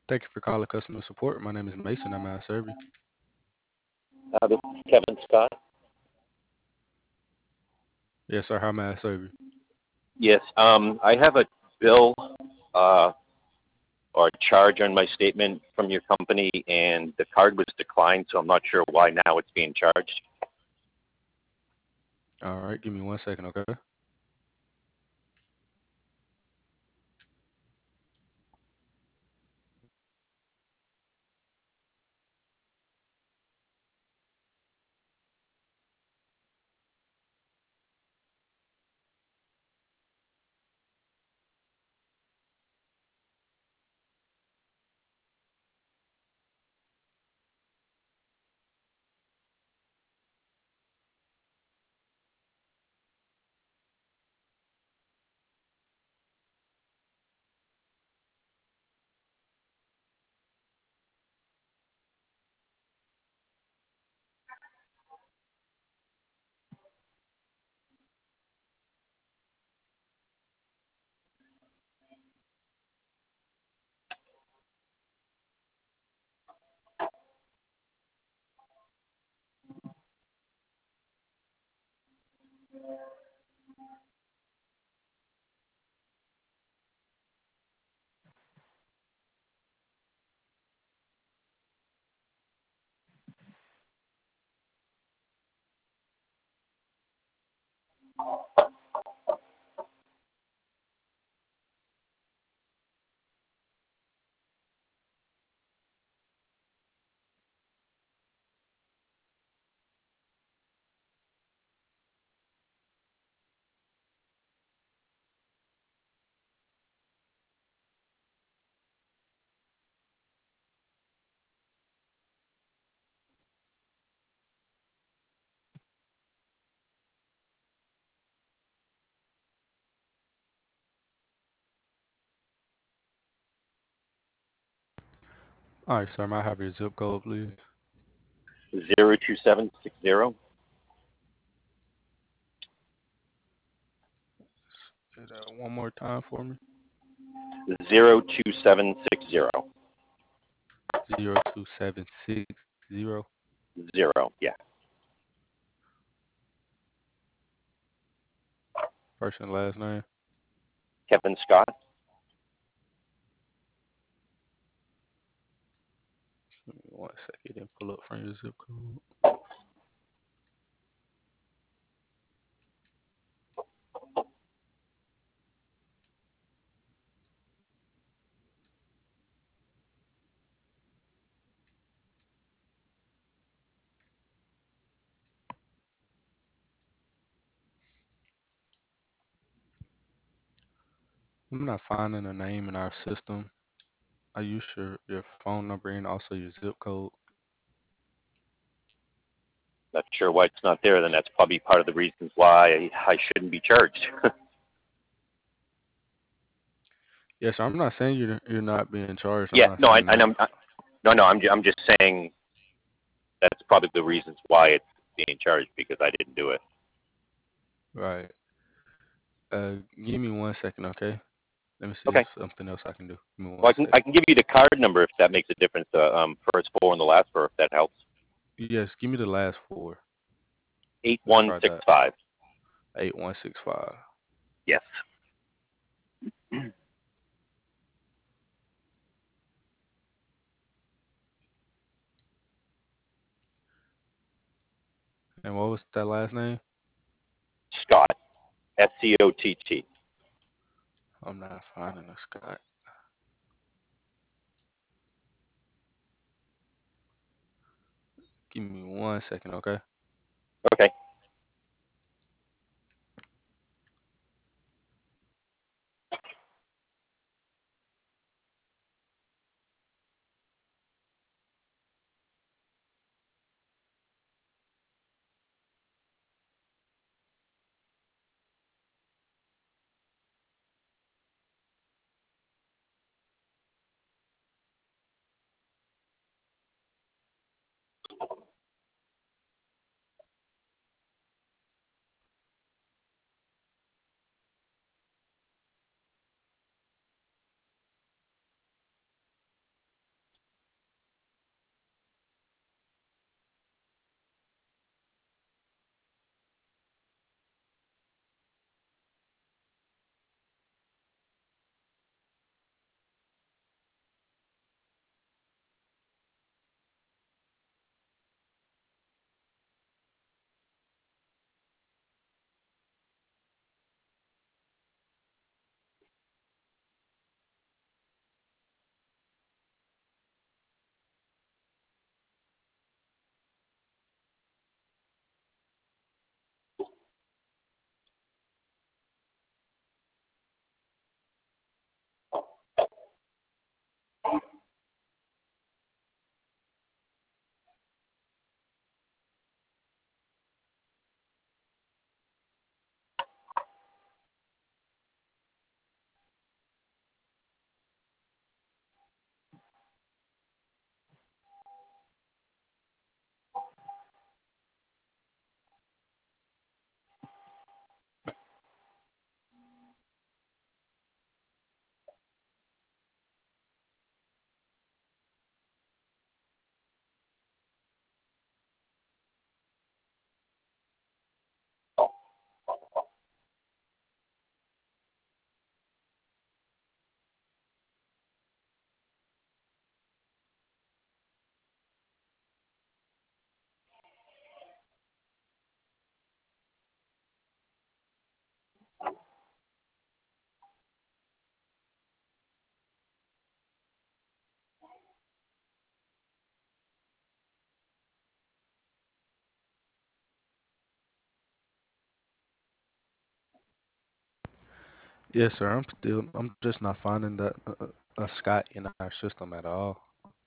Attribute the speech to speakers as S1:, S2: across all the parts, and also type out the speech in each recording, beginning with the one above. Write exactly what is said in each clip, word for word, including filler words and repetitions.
S1: Thank you for calling customer support. My name is Mason. I'm at serve you.
S2: Uh, this is Kevin Scott.
S1: Yes, sir. How may I serve you?
S2: Yes, um, I have a bill uh, or a charge on my statement from your company, and the card was declined, so I'm not sure why now it's being charged.
S1: All right, give me one second, okay? All right, sir. May I have your zip code, please?
S2: Zero two seven six zero.
S1: Say that one more time for me.
S2: Zero two seven six zero.
S1: Zero two seven six zero.
S2: Zero. Yeah.
S1: First and last name.
S2: Kevin Scott.
S1: Give me one second. Then pull up from your zip code. I'm not finding a name in our system. I use your your phone number and also your zip code.
S2: Not sure why it's not there. Then that's probably part of the reasons why I, I shouldn't be charged.
S1: Yes, I'm not saying you're you're not being charged. I'm
S2: Yeah.
S1: not
S2: No, I,
S1: saying
S2: I
S1: that.
S2: know. No, no. I'm I'm just saying that's probably the reasons why it's being charged because I didn't do it.
S1: Right. Uh, give me one second, okay? Let me see if
S2: Okay.
S1: something else I can do. Give me
S2: Well,
S1: one
S2: I can
S1: second.
S2: I can give you the card number if that makes a difference. The um, first four and the last four, if that helps.
S1: Yes, give me the last four.
S2: Eight
S1: Let's
S2: one
S1: try
S2: six
S1: that.
S2: five.
S1: Eight one six five.
S2: Yes.
S1: And what was that last name?
S2: Scott. S C O T T.
S1: I'm not finding a Scott. Give me one second, okay?
S2: Okay.
S1: Yes, sir. I'm still. I'm just not finding that uh, a Scott in our system at all.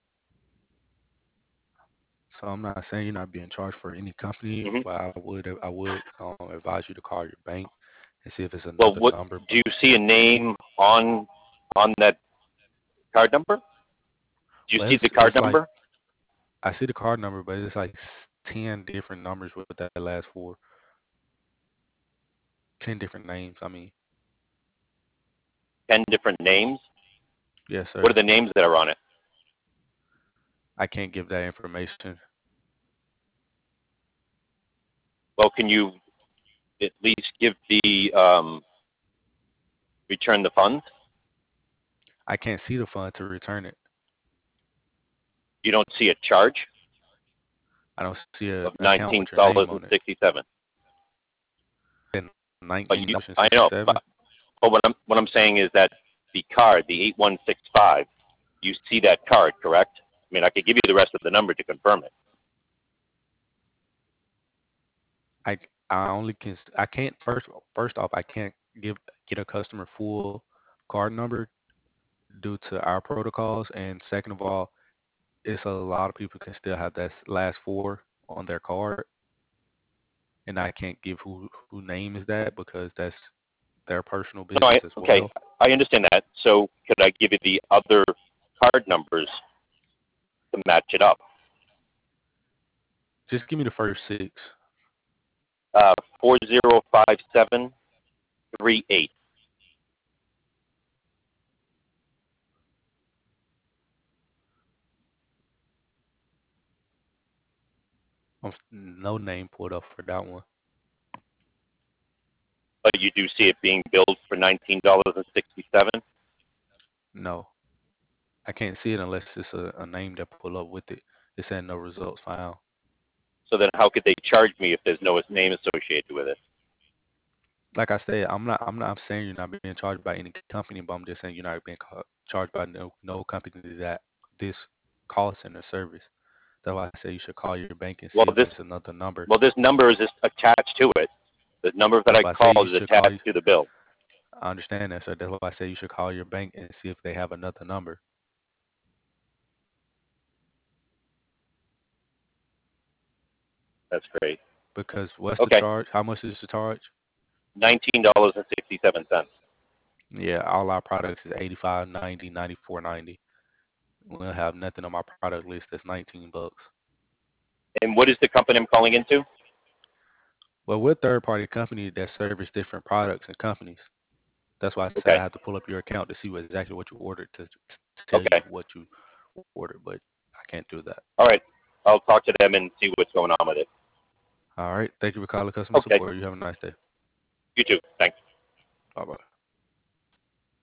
S1: So I'm not saying you're not being charged for any company,
S2: Hmm.
S1: but I would I would um, advise you to call your bank and see if it's
S2: Well,
S1: another
S2: what
S1: number.
S2: do you see a name on on that card number? Do you
S1: Well,
S2: see
S1: it's
S2: the card
S1: it's like
S2: number?
S1: I see the card number, but it's like s- ten different numbers with that last four, ten different names. I mean,
S2: Ten different names.
S1: yes,
S2: What are
S1: sir.
S2: the names that are on it?
S1: I can't give that information.
S2: Well, can you at least give the um, return the funds?
S1: I can't see the fund to return it.
S2: You don't see a charge
S1: I don't see a
S2: of
S1: account with
S2: nineteen
S1: your name
S2: dollars
S1: on
S2: and
S1: it.
S2: sixty-seven.
S1: Then
S2: But
S1: nineteen
S2: you,
S1: dollars and
S2: I know, but,
S1: sixty-seven.
S2: but what I'm what I'm saying is that the card, the eight one six five, you see that card, correct? I mean, I could give you the rest of the number to confirm it.
S1: I I only can s- I can't first first off I can't give get a customer full card number due to our protocols, and second of all, it's a lot of people can still have that s- last four on their card, and I can't give who who name is that because that's their personal
S2: No,
S1: business
S2: I,
S1: as
S2: okay,
S1: well.
S2: I understand that. So could I give you the other card numbers to match it up?
S1: Just give me the first six.
S2: Uh, four zero five seven three eight.
S1: Um, no name pulled up for that one.
S2: But you do see it being billed for nineteen dollars and sixty-seven.
S1: No, I can't see it unless it's a, a name that pull up with it. It said no results found.
S2: So then, how could they charge me if there's no name associated with it?
S1: Like I said, I'm not I'm not saying you're not being charged by any company, but I'm just saying you're not being ca- charged by no no company that this call center service. That's why I say you should call your bank and
S2: Well,
S1: see if
S2: this
S1: it's another number.
S2: well this number is just attached to it. The number that
S1: That's
S2: I
S1: why I say you
S2: called is
S1: should call.
S2: attached to the bill.
S1: I understand that, sir. That's why I say you should call your bank and see if they have another number.
S2: That's great.
S1: Because what's the
S2: Okay,
S1: charge? How much is the charge?
S2: nineteen dollars and sixty-seven cents.
S1: Yeah, all our products is eighty-five, ninety, ninety-four, ninety. We don't have nothing on my product list that's nineteen bucks.
S2: And what is the company I'm calling into?
S1: Well, we're a third party company that service different products and companies. That's why I said
S2: Okay,
S1: I have to pull up your account to see what, exactly what you ordered to, to tell you
S2: okay,
S1: what you ordered, but I can't do that.
S2: all right. I'll talk to them and see what's going on with it.
S1: All right. Thank you for calling customer
S2: Okay,
S1: support. You have a nice day.
S2: you too. Thanks.
S1: Bye bye.